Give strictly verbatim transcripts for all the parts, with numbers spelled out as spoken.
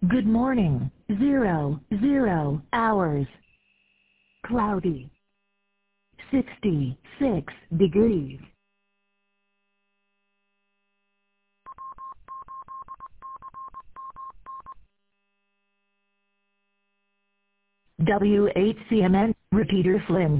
Good morning. Zero, zero hours. Cloudy. sixty-six degrees. W H C M N, repeater Flint.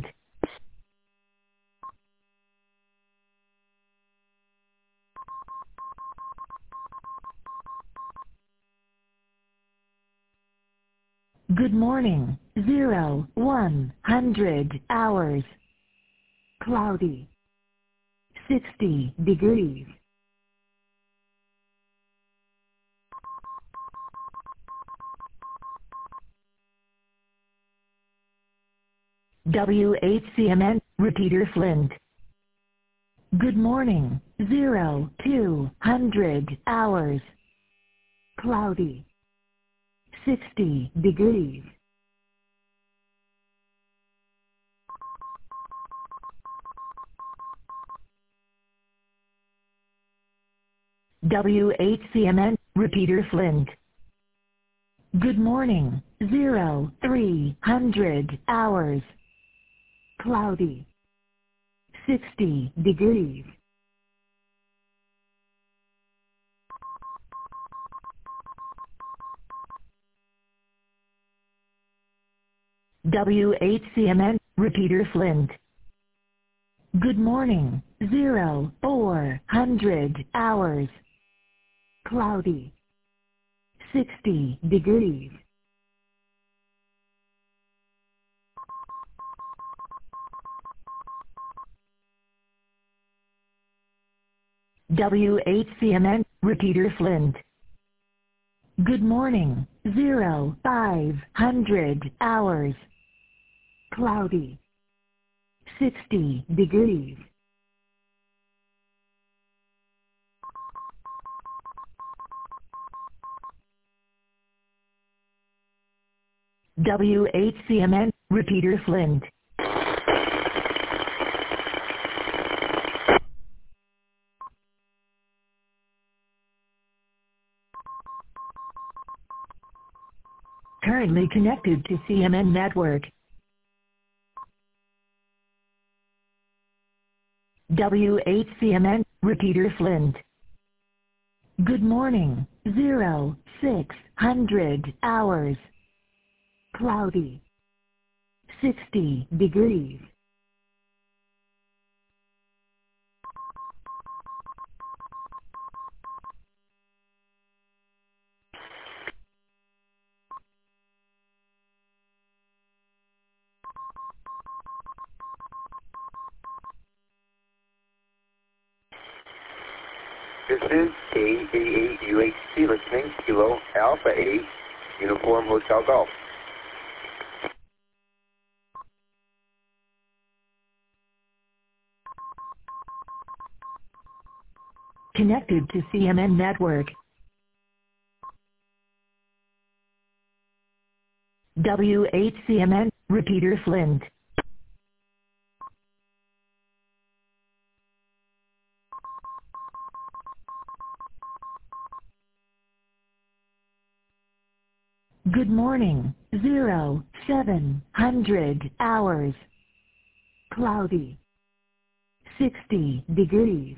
Good morning. Zero, one hundred hours. Cloudy. sixty degrees. W H C M N, repeater Flint. Good morning. Zero, two hundred hours. Cloudy. sixty degrees. W H C M N, repeater Flint. Good morning. Zero, three hundred hours. Cloudy. sixty degrees. W H C M N, repeater Flint. Good morning. Zero, four hundred hours. Cloudy. sixty degrees. W H C M N, repeater Flint. Good morning. Zero, five hundred hours. Cloudy. sixty degrees. W H C M N, repeater Flint. Currently connected to C M N network. W H C M N, repeater Flint. Good morning. Zero, six hundred hours. Cloudy. sixty degrees. This is A eighty-eight U H C listening, Kilo Alpha eight, Uniform Hotel Golf. Connected to C M N network. W H C M N, repeater Flint. Good morning. Zero, seven hundred hours. Cloudy. sixty degrees.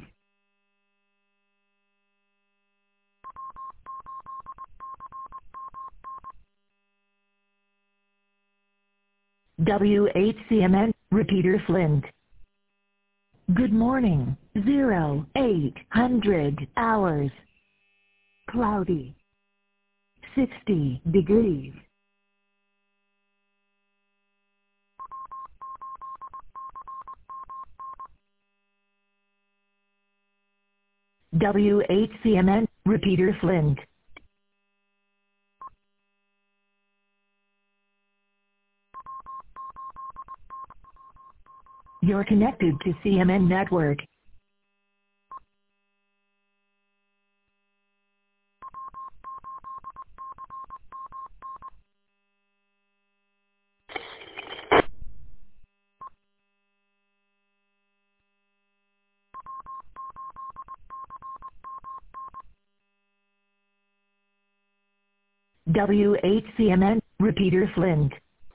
W H C M N, repeater Flint. Good morning. Zero, eight hundred hours. Cloudy. sixty degrees. W H C M N, repeater Flint. You're connected to C M N network. W H C M N, repeater Flint.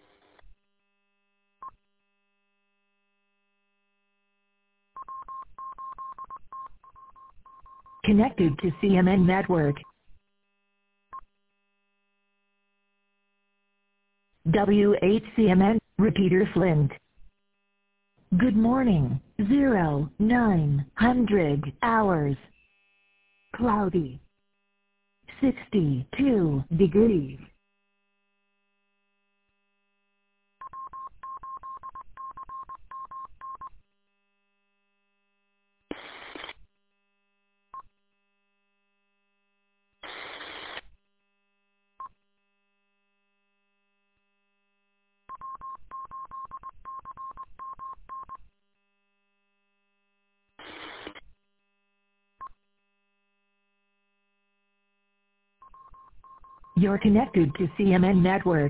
Connected to C M N network. W H C M N, repeater Flint. Good morning, zero, nine hundred hours. Cloudy. sixty-two degrees. You're connected to C M N network.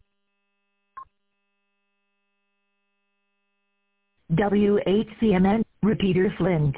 W H C M N, repeater Flint.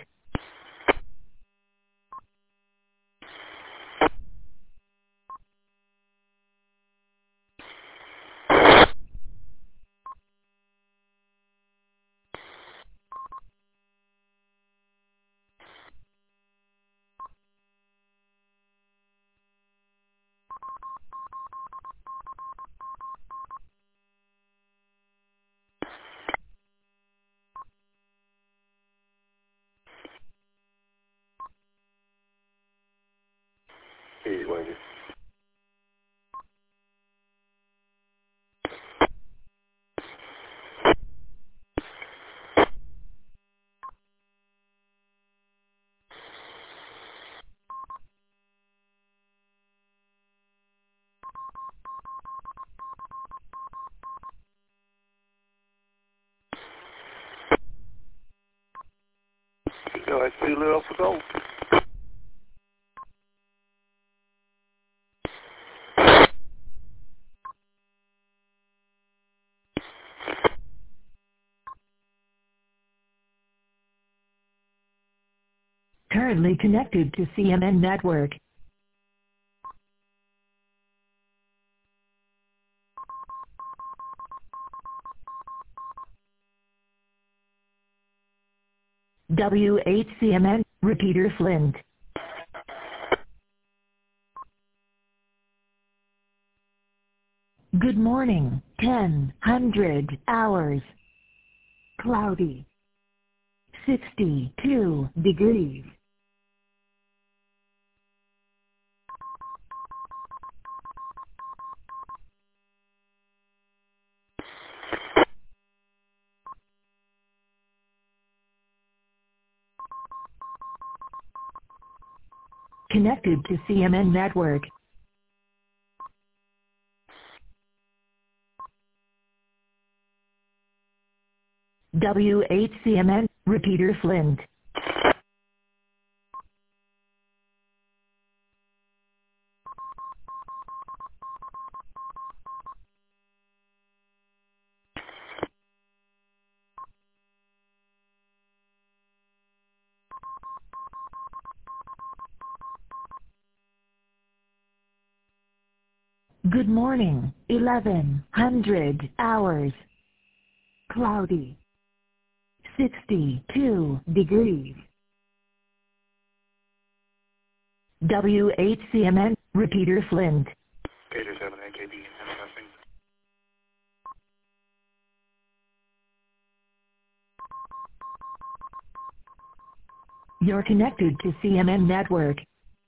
Hey, Wendy. You know, I see a little for gold. Currently connected to C M N network. W H C M N, repeater Flint. Good morning, ten hundred hours. Cloudy. sixty-two degrees. Connected to C M N network. W H C M N, repeater Flint. Good morning, eleven hundred hours. Cloudy. sixty-two degrees. W H C M N, repeater Flint. Gator seven A K B, manifesting. You're connected to C M N network.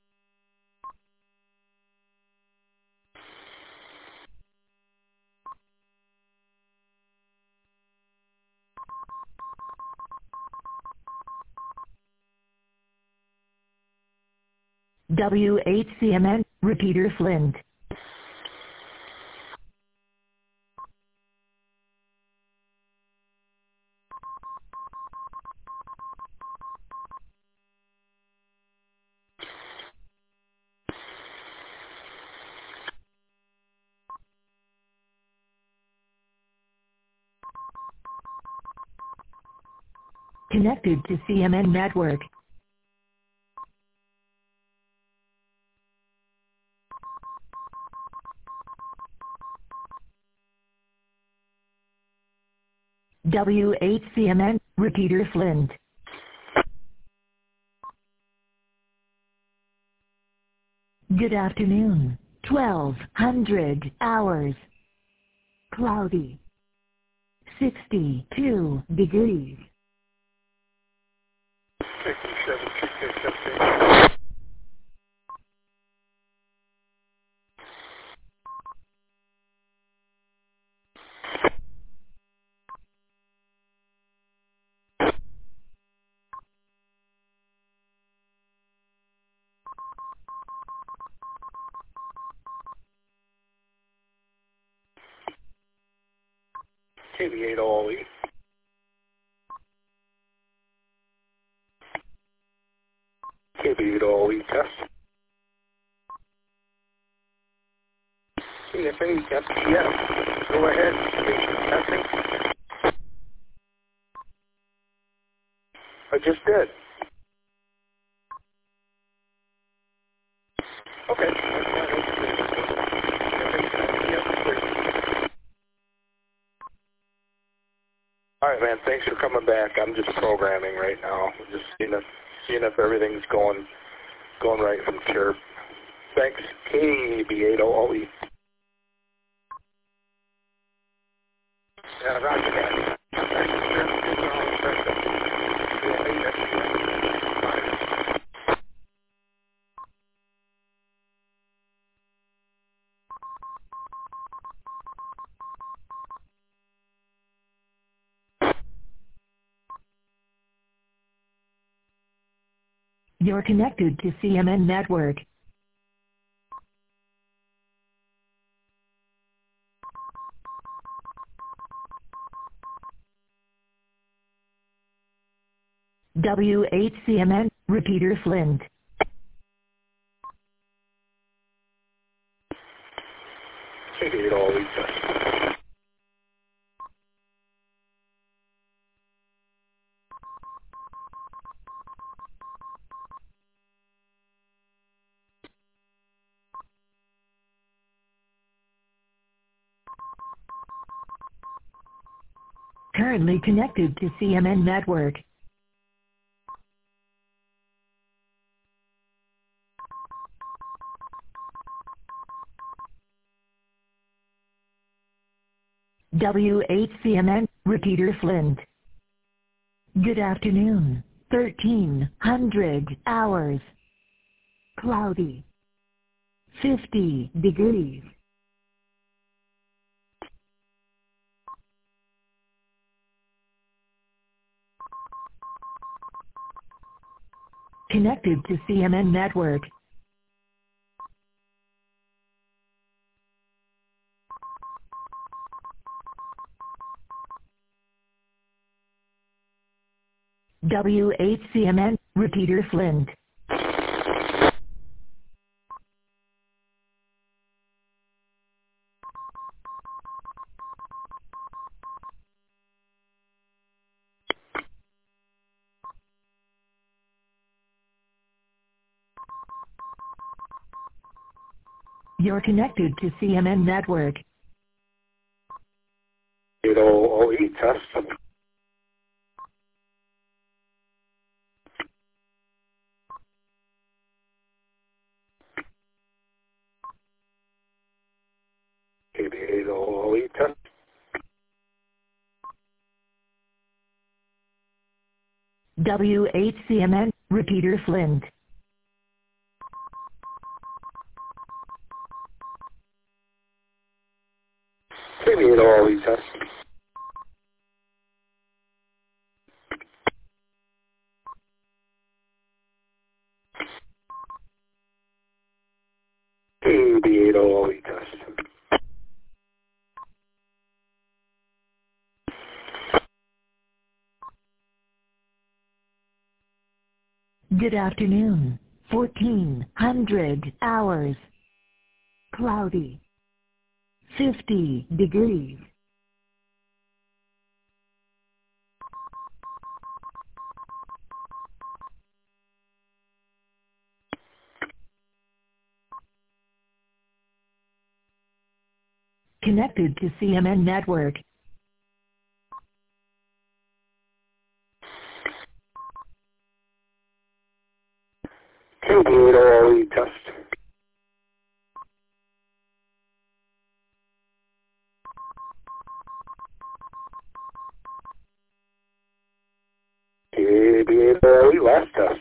W H C M N, repeater Flint. Connected to C M N network. W eight C M N, repeater Flint. Good afternoon. twelve hundred hours. Cloudy. sixty-two degrees. sixty-seven, sixty-seven. K B eight O E. K B eight O E test. C F A F T S. Go ahead. Station testing. I just did. Okay. All right, man. Thanks for coming back. I'm just programming right now. Just seeing if seeing if everything's going going right from Chirp. Thanks. K B eight O E. Yeah, roger that. You're connected to C M N Network. W eight C M N, repeater Flint. K B eight O E test. Currently connected to C M N Network. W eight C M N, repeater Flint. Good afternoon. thirteen hundred hours. Cloudy. fifty degrees. Connected to C M N Network. W eight C M N, repeater Flint. You're connected to C M N Network. eight O E test. K B eight O E test. W eight C M N, repeater Flint. K B eight O E test. K B eight O E test. Good afternoon. fourteen hundred hours. Cloudy. fifty degrees. Connected to C M N Network. eight O L E test. K B eight O L E last test.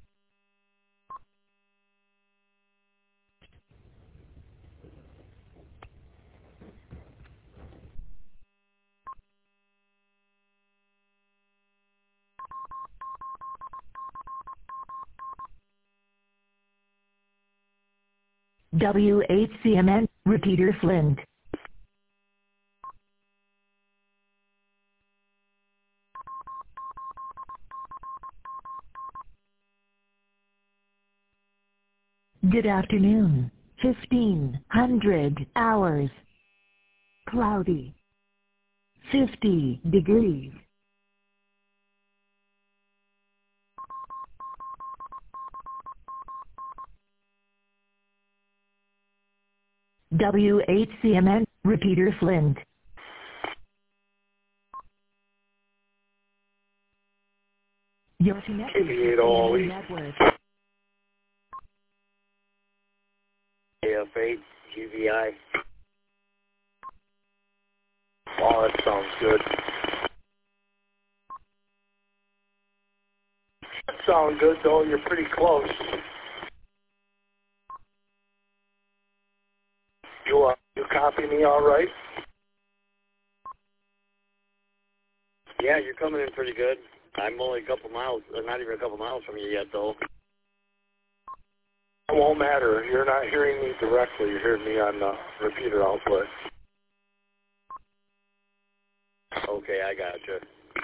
W eight C M N, repeater Flint. Good afternoon. fifteen hundred hours. Cloudy. fifty degrees. W eight C M N, repeater Flint. You're connected to K B eight O L E. network. K F eight G V I. Oh, that sounds good. That sounds good, though. You're pretty close. You, uh, you copy me all right? Yeah, you're coming in pretty good. I'm only a couple miles, uh, not even a couple miles from you yet, though. It won't matter. You're not hearing me directly. You're hearing me on the repeater output. Okay, I gotcha.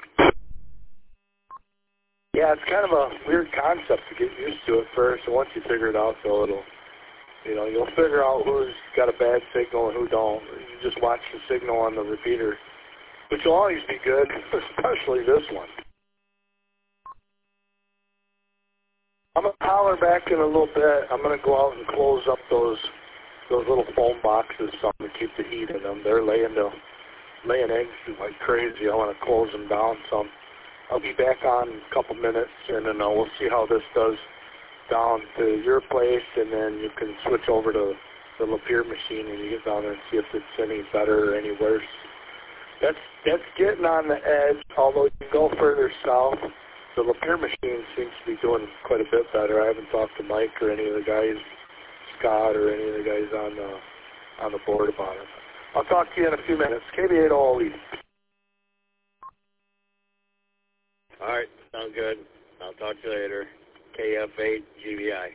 Yeah, it's kind of a weird concept to get used to at first, and once you figure it out, though, it'll, you know, you'll figure out who's got a bad signal and who don't. You just watch the signal on the repeater, which will always be good, especially this one. I'm going to holler back in a little bit. I'm going to go out and close up those those little foam boxes, something to keep the heat in them. They're laying the, laying eggs like crazy. I want to close them down some. I'll be back on in a couple minutes, and then uh, we'll see how this does down to your place, and then you can switch over to the Lapeer machine, and you get down there and see if it's any better or any worse. That's that's getting on the edge, although you can go further south. The Lapeer machine seems to be doing quite a bit better. I haven't talked to Mike or any of the guys, Scott or any of the guys on the, on the board about it. I'll talk to you in a few minutes. K B eight O L E. All right, sounds good. I'll talk to you later. K F eight G V I.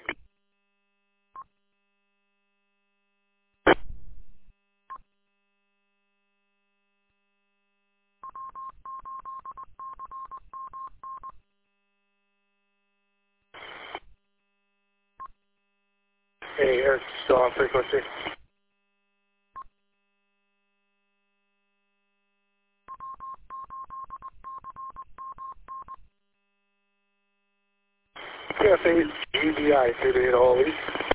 Hey, Eric, still on frequency? K F eight G V I, K B eight O L E.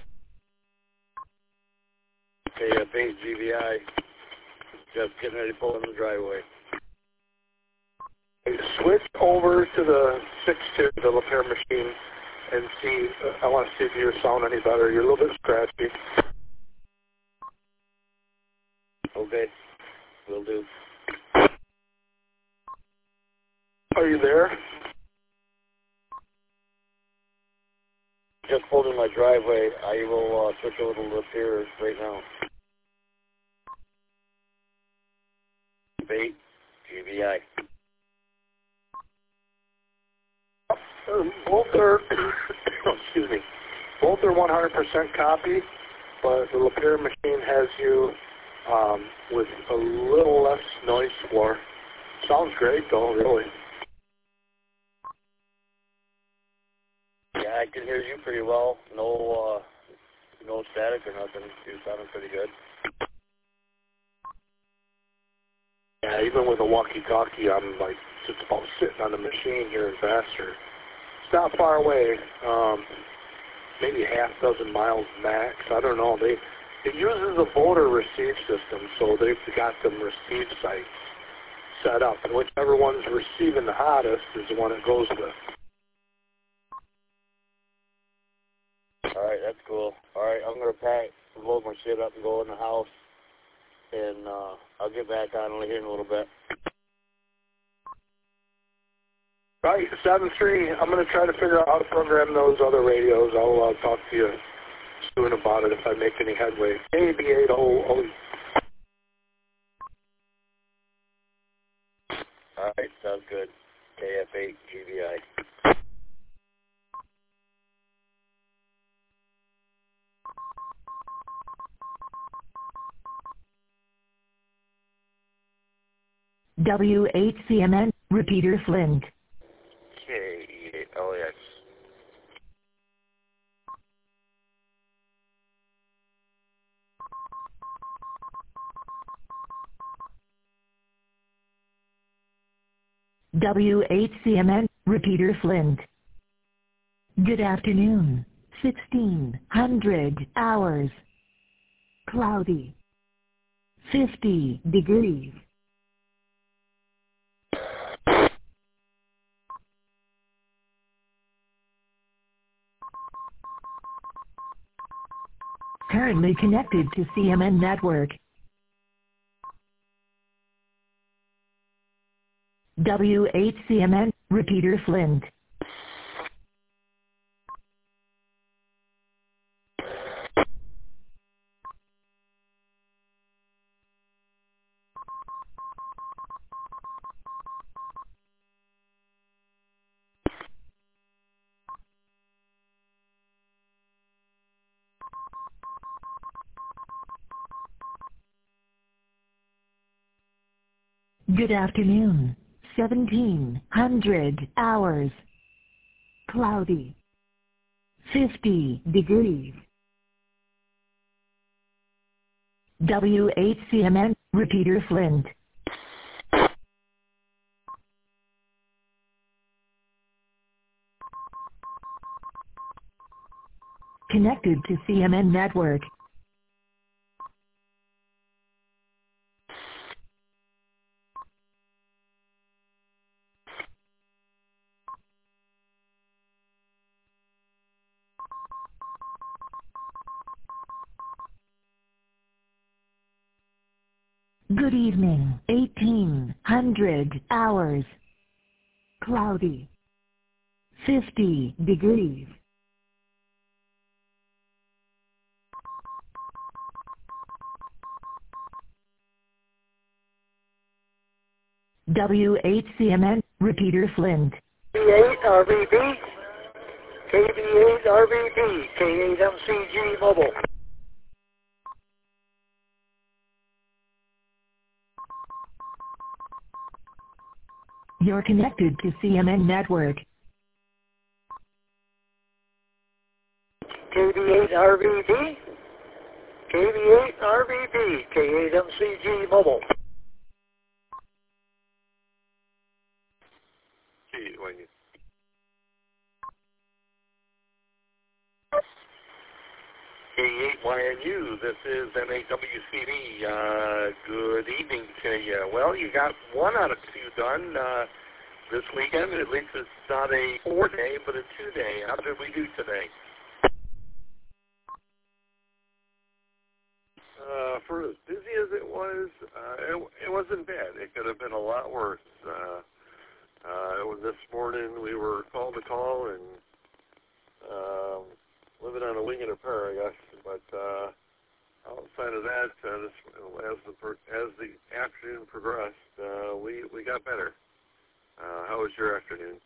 K F eight G V I. Just getting ready to pull in the driveway. Hey, switch over to the six two, the Lapeer machine, and see. Uh, I want to see if you sound any better. You're a little bit scratchy. Okay, will do. Are you there? Just pulled in my driveway. I will uh, switch over to Lapeer right now. eight G V I. Um, both are, excuse me, both are one hundred percent copy, but the Lapeer machine has you um, with a little less noise floor. Sounds great, though, really. Yeah, I can hear you pretty well. No, uh, no static or nothing. You're sounding pretty good. Yeah, even with a walkie-talkie, I'm like just about sitting on the machine here in Vassar. It's not far away, um, maybe half dozen miles max. I don't know. They it uses a voter receive system, so they've got them receive sites set up, and whichever one's receiving the hottest is the one it goes with. All right, that's cool. All right, I'm going to pack, load my shit up and go in the house, and uh, I'll get back on here in a little bit. Right, seven three. I'm going to try to figure out how to program those other radios. I'll uh, talk to you soon about it if I make any headway. K B eight oh oh. All right, sounds good. K F eight G B I. W eight C M N, repeater Flint. K E eight L X. W eight C M N, repeater Flint. Good afternoon. sixteen hundred hours. Cloudy. fifty degrees. Currently connected to C M N network. W eight C M N, repeater Flint. Good afternoon. seventeen hundred hours. Cloudy. fifty degrees. W eight C M N, repeater Flint. Connected to C M N network. Good evening. eighteen hundred hours. Cloudy. fifty degrees. W eight C M N, repeater Flint. K B eight R B B, K B eight R B B, K eight M C G mobile. You're connected to C M N network. K B eight R B B, K B eight R B B, K eight M C G mobile. K eight Y N U, this is M A W C D. Uh, good evening to you. Well, you got one out of two done uh, this weekend. At least it's not a four-day, but a two-day. How did we do today? Uh, for as busy as it was, uh, it, it wasn't bad. It could have been a lot worse. Uh, uh, it was this morning we were call to call and um, living on a wing and a prayer, I guess. But uh, outside of that, uh, this, as the as the afternoon progressed, uh, we we got better. Uh, how was your afternoon?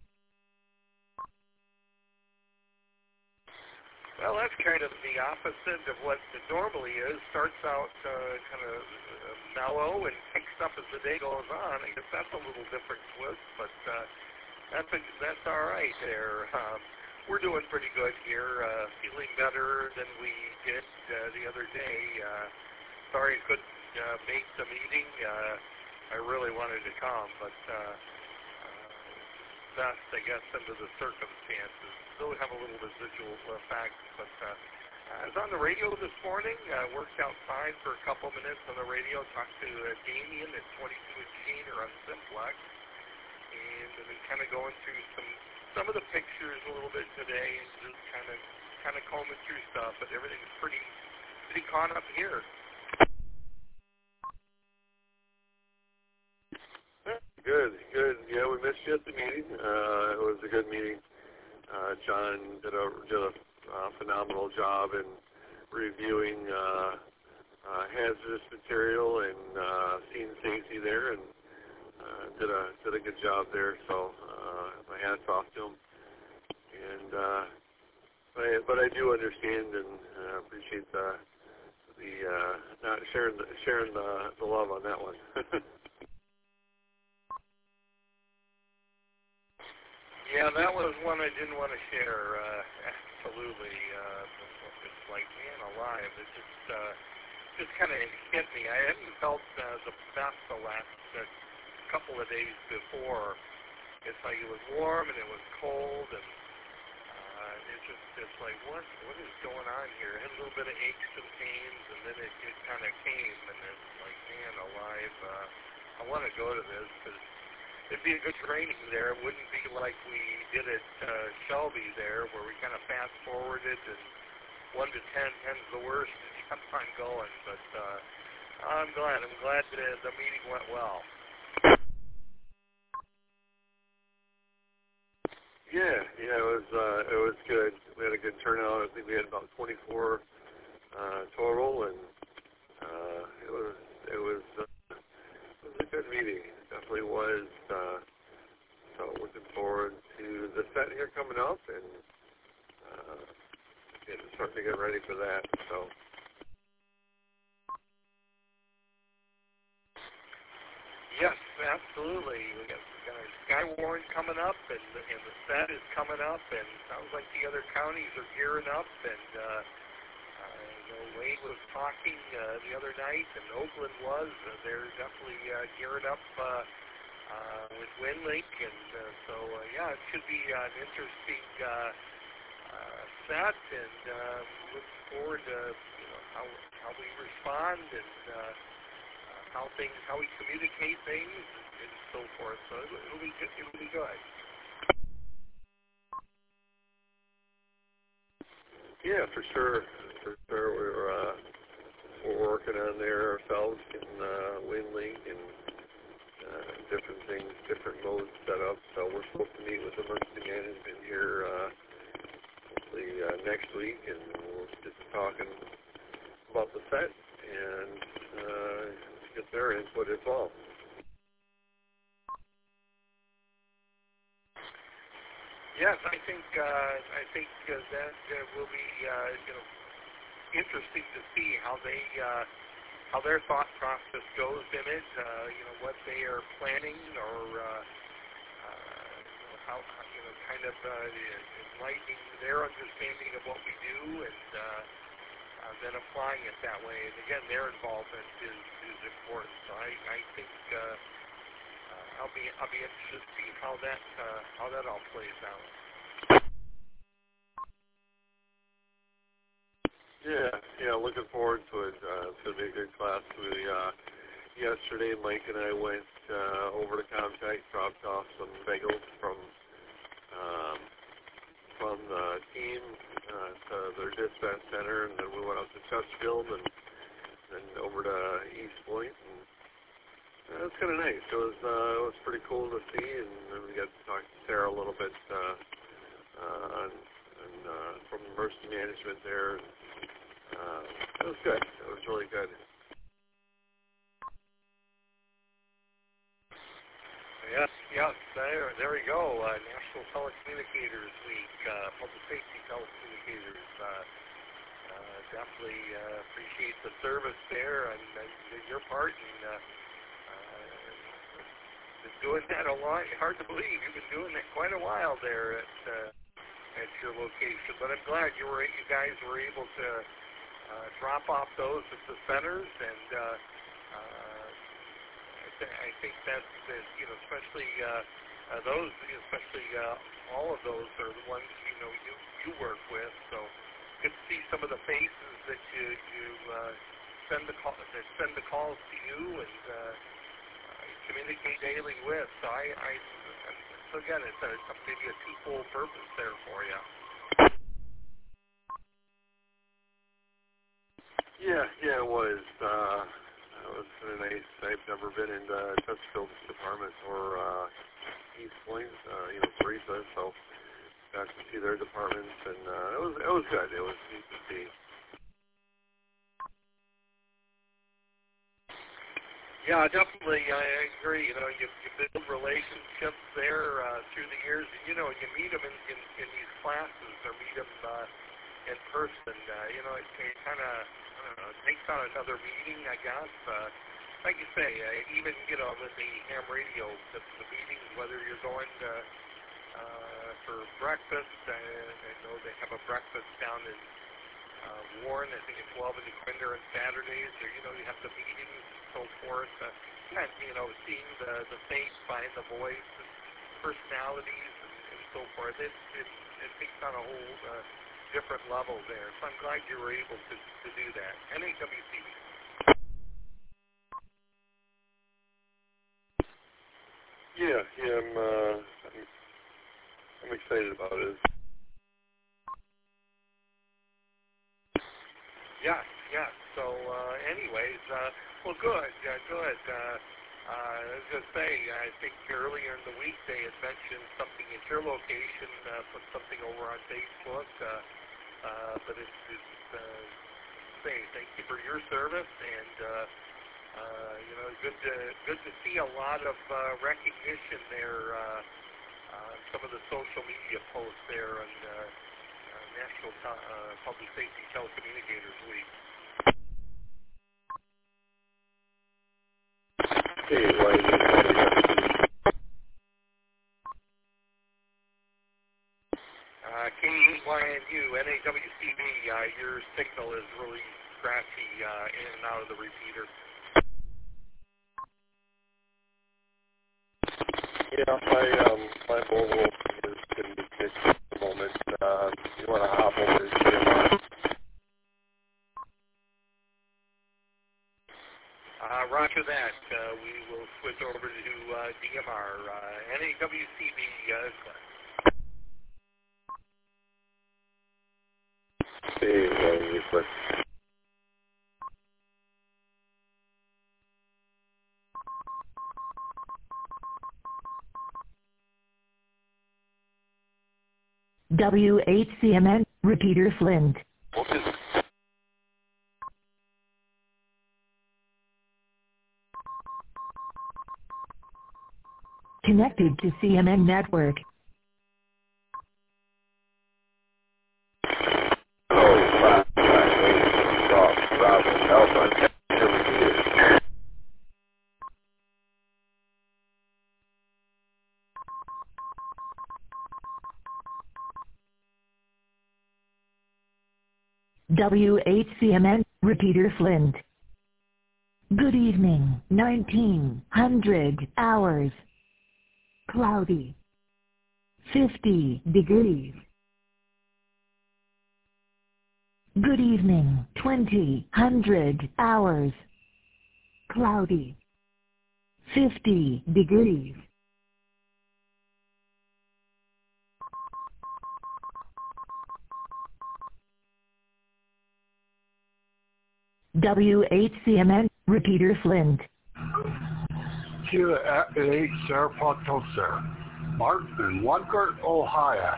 Well, that's kind of the opposite of what it normally is. Starts out uh, kind of uh, mellow and picks up as the day goes on. I guess that's a little different twist, but uh, that's a, that's all right there. Um, we're doing pretty good here, uh, feeling better than we did uh, the other day. Uh, sorry I couldn't uh, make the meeting. Uh, I really wanted to come, but uh, uh, best, I guess, under the circumstances. Still have a little residual effect, but uh, I was on the radio this morning, uh, worked out fine for a couple minutes on the radio, talked to uh, Damien at twenty-two and Gene or on Simplex, and I've been kind of going through some some of the pictures a little bit today, and just kind of kind of combing through stuff, but everything's pretty, pretty caught up here. Good, good. Yeah, we missed you at the meeting. Uh, it was a good meeting. Uh, John did a did a uh, phenomenal job in reviewing uh, uh, hazardous material and uh, scene safety there, and uh, did a did a good job there. So uh, my hats off to him. And uh, but, I, but I do understand and uh, appreciate the the uh, not sharing the, sharing the, the love on that one. Yeah, that was one I didn't want to share. Uh, absolutely, uh, it's like man alive. It just uh, just kind of hit me. I hadn't felt uh, the best the last uh, couple of days before. It's like it was warm and it was cold, and uh, it's just it's like what what is going on here? I had a little bit of aches and pains, and then it, it kind of came, and it's like man alive. Uh, I want to go to this because it'd be a good training there. It wouldn't be like we did at uh, Shelby there, where we kind of fast forwarded and one to ten, ten's the worst, and kept on going. But uh, I'm glad. I'm glad that the meeting went well. Yeah, yeah, it was uh, it was good. We had a good turnout. I think we had about twenty-four uh, total, and uh, it was it was. Uh, It was a good meeting. It definitely was. Uh, so looking forward to the set here coming up, and uh, yeah, starting to get ready for that. So. Yes, absolutely. We got, we got our Skywarn coming up, and, and the set is coming up, and it sounds like the other counties are gearing up, and uh, uh, you know, Wade was talking uh, the other night, and Oakland was. Uh, they're definitely uh, geared up uh, uh, with WinLink, and uh, so uh, yeah, it should be uh, an interesting uh, uh, set, and uh, looking forward to you know how how we respond and uh, uh, how things how we communicate things and, and so forth. So it'll, it'll be good, it'll be good. Yeah, for sure. For sure, we're uh, we're working on there ourselves in uh, WinLink and uh, different things, different modes set up. So we're supposed to meet with emergency management here uh, hopefully uh, next week, and we'll just be talking about the set and uh, get their input as well. Yes, I think uh, I think uh, that uh, will be uh, you know interesting to see how they uh, how their thought process goes in it. Uh, you know what they are planning, or uh, uh, how you know kind of uh, enlightening their understanding of what we do, and uh, uh, then applying it that way. And again, their involvement is is important. So I I think. Uh, Uh, I'll be I'll be interested to see how that uh, how that all plays out. Yeah, yeah, looking forward to it. Uh, it's gonna be a good class. We uh, yesterday, Mike and I went uh, over to Comtech, dropped off some bagels from um, from the team uh, to their dispatch center, and then we went up to Chesterfield and then over to East Point. And, Uh, it was kind of nice. It was uh, it was pretty cool to see, and then we got to talk to Sarah a little bit uh, uh, and, and, uh, from emergency management there. Uh, it was good. It was really good. Yes, yes. There, there we go. Uh, National Telecommunicators Week, uh, Public Safety Telecommunicators. Uh, uh, definitely uh, appreciate the service there and, and your part. And uh, been doing that a lot. Hard to believe you've been doing that quite a while there at uh, at your location. But I'm glad you were you guys were able to uh, drop off those at the centers, and uh, uh, I, th- I think that's that, you know especially uh, uh, those especially uh, all of those are the ones you know you you work with. So good to see some of the faces that you you uh, send the call that send the calls to you and. Uh, communicate daily with. So I, I so again, it's a, maybe a twofold purpose there for you. Yeah, yeah, it was. Uh, it was nice. I've never been in the Chesterfield's department or uh, East Point, uh, you know, Teresa, so got to see their departments, and uh, it was it was good. It was neat to see. Yeah, definitely. I agree. You know, you, you build relationships there uh, through the years, and you know, you meet them in, in, in these classes or meet them uh, in person. Uh, you know, it, it kind of I don't know, it takes on another meaning, I guess. Uh, like you say, uh, even you know, with the ham radio, the, the meetings, whether you're going to, uh, for breakfast, uh, I know they have a breakfast down in uh, Warren. I think it's twelve in the Quinder on Saturdays, or you know, you have the meetings. So forth, uh, and you know, seeing the the face behind the voice, and personalities, and, and so forth. It it it takes on a whole uh, different level there. So I'm glad you were able to to do that. N A W C B. Yeah, yeah, I'm uh, I'm, I'm excited about it. Yes, yes. So, uh, anyways, uh, well, good, uh, good. Uh, uh, I was going to say, I think earlier in the week they had mentioned something at your location, uh, put something over on Facebook, uh, uh, but it's, it's uh, say, thank you for your service, and, uh, uh, you know, good to, good to see a lot of uh, recognition there, uh, uh, some of the social media posts there on uh, uh, National uh, Public Safety Telecommunicators Week. Hey, why is it? Uh, K E Y N U, N A W C B, uh, your signal is really scratchy uh, in and out of the repeater. Yeah, my um, my mobile is going to be fixed at the moment. Uh, you want to hop over to C M R? Uh, roger that. Uh, we will switch over to uh, D M R. Uh, N A W C B, uh, Hey, why is it? W H C M N, repeater Flint. What is it? Connected to C M N network. Oh, five, five, eight, Golf, Bravo, Alpha, every W H C M N, repeater Flint. Good evening, nineteen hundred hours. Cloudy. fifty degrees. Good evening, twenty hundred hours. Cloudy. fifty degrees. W H C M N, repeater Flint. Q eight Sarah Sir. Martin and Walker, Ohio.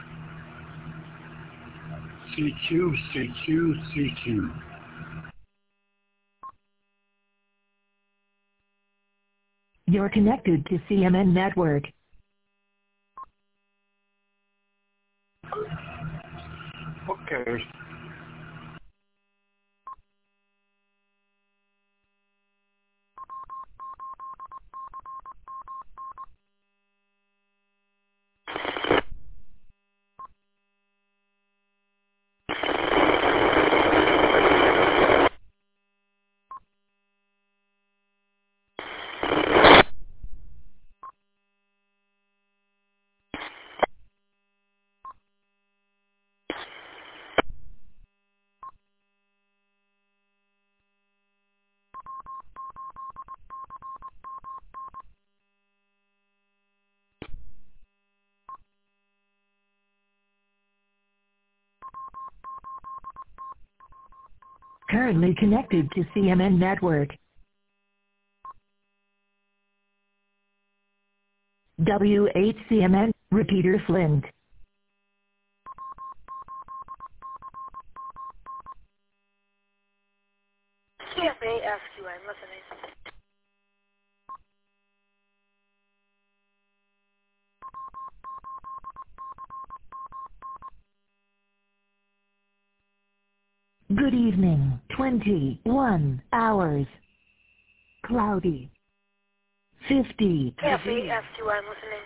C Q, C Q, C Q. You're connected to C M N network. Okay. Currently connected to C M N network. W eight C M N, repeater Flint. C F A S Q, I'm listening. Good evening, twenty-one hours. Cloudy. fifty. C F A S Q, I'm listening.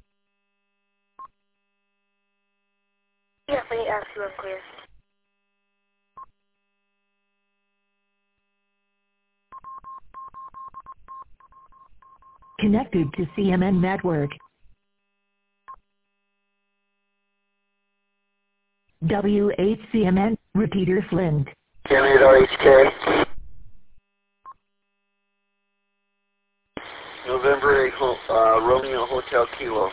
C F A S Q, I'm clear. Connected to C M N network. W eight C M N, repeater Flint. Can eight R H K. November eighth, uh, Romeo Hotel Kilo.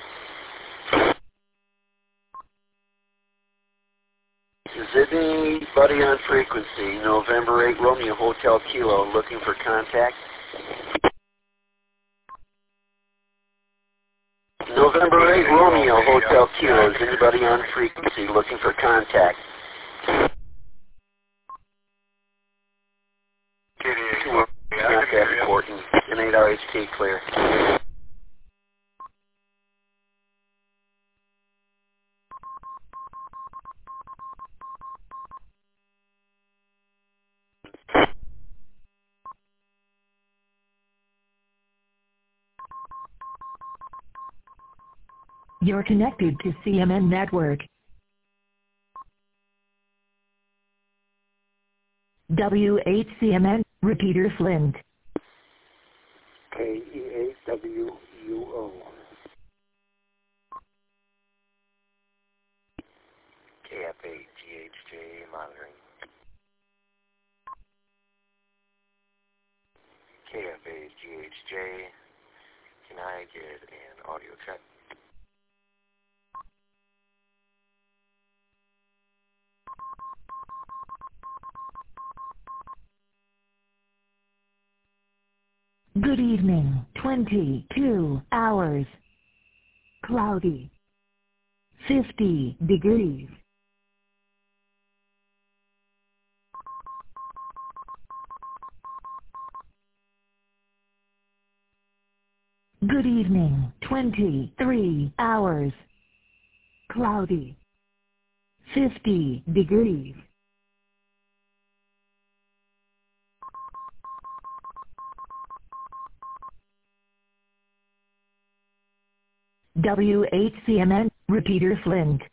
Is it anybody on frequency? November eighth, Romeo Hotel Kilo, looking for contact? November eighth, Romeo Hotel Kilo, is anybody on frequency looking for contact? Contact important. N eight R H K clear. You're connected to C M N network. W eight C M N, repeater Flint. K E eight W U O. K F eight G H J monitoring. K F eight G H J, can I get an audio check? Good evening, twenty-two hours. Cloudy. fifty degrees. Good evening, twenty-three hours. Cloudy. fifty degrees. W eight C M N, repeater Flint.